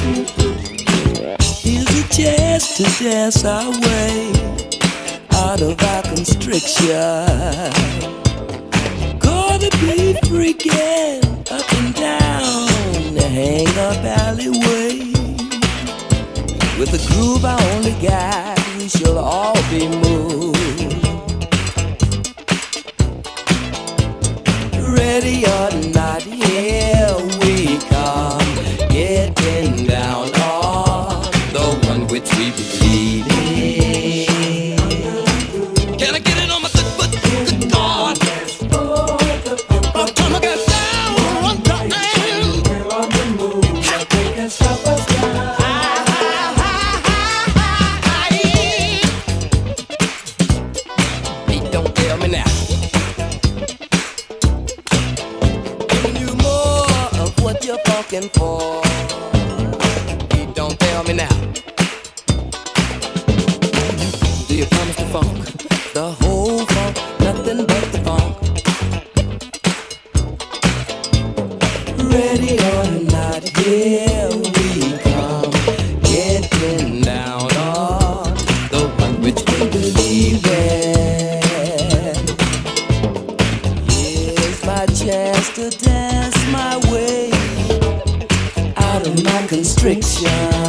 Here's a chance to dance our way out of our constriction. Gonna be freaking up and down the hang-up alleyway. With the groove I only got, we shall all be moved. Ready or not, here we come, getting down on the one which we believe in. Can I get it on my good foot? Good God! By the time I get down one time, we're on the move. They can stop us now. Hey, don't tell me now. What you're funkin' for? You don't tell me now. Do you promise the funk? The whole funk, nothing but the funk. Ready or not, here we come, getting down on the one which we believe in. Here's my chance to dance my way out of my constriction.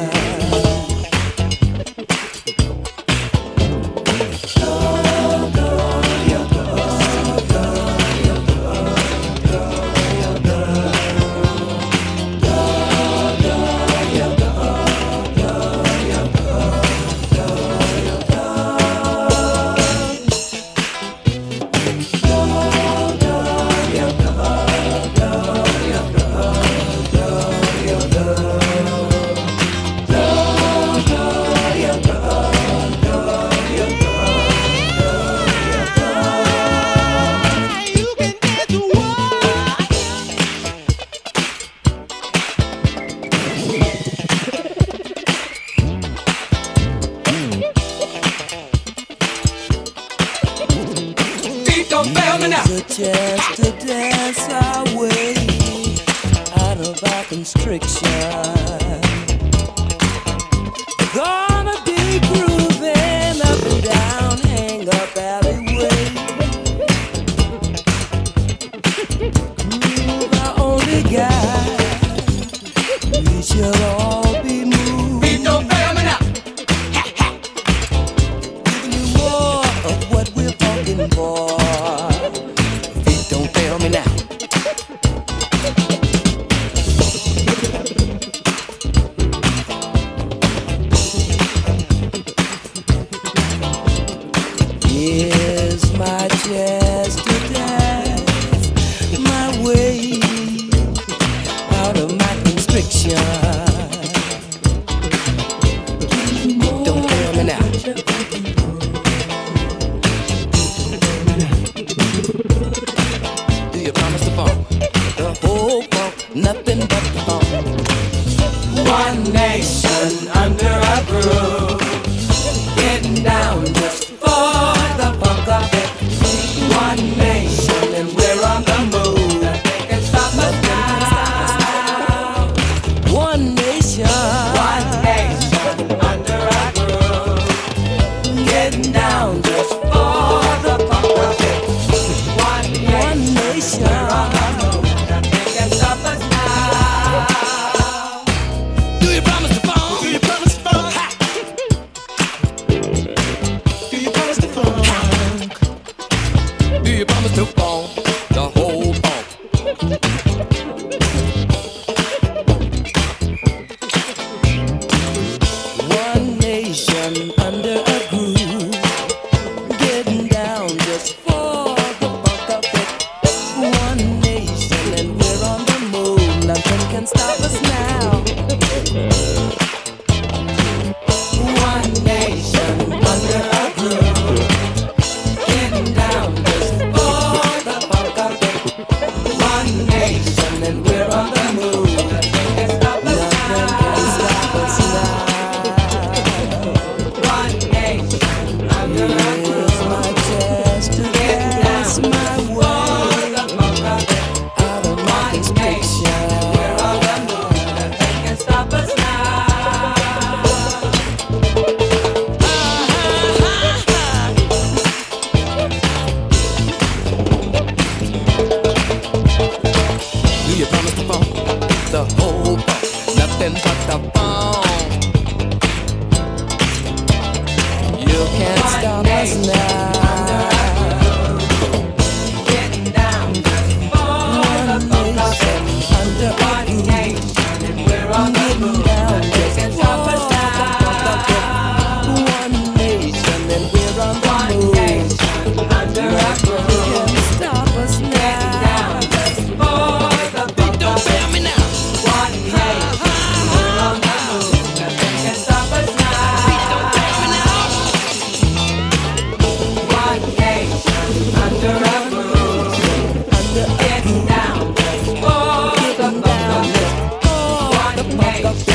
Here's a chance to dance our way out of our constriction. Gonna be grooving up and down hang-up alleyway. Groove I only got, we shall all be moved. Beat don't fail me now. Giving you more of what we're talking for. Don't fail me now. Here's my chance to dance my way out of my constriction. Don't fail me now. Do you promise the funk? The whole funk, nothing but the funk. One nation under a groove, getting down just for the funk of it. One nation and we're on the move. They can stop us now. One nation under a groove, getting down just for the funk of it. One nation, we're on the move. They can stop us now. Do you promise the funk? Do you promise the funk? Ha! nothing but the phone. You can't stop us now. Getting down just for the funk of it. Under one nation and we're on the move. Nothing can stop us now. One nation and we're on the move. One nation under a groove. You can't stop us now. Getting down just for the funk of it. One nation and we're on the move. Nothing can stop us now. One nation under a groove. Getting down just for the funk of it. One nation.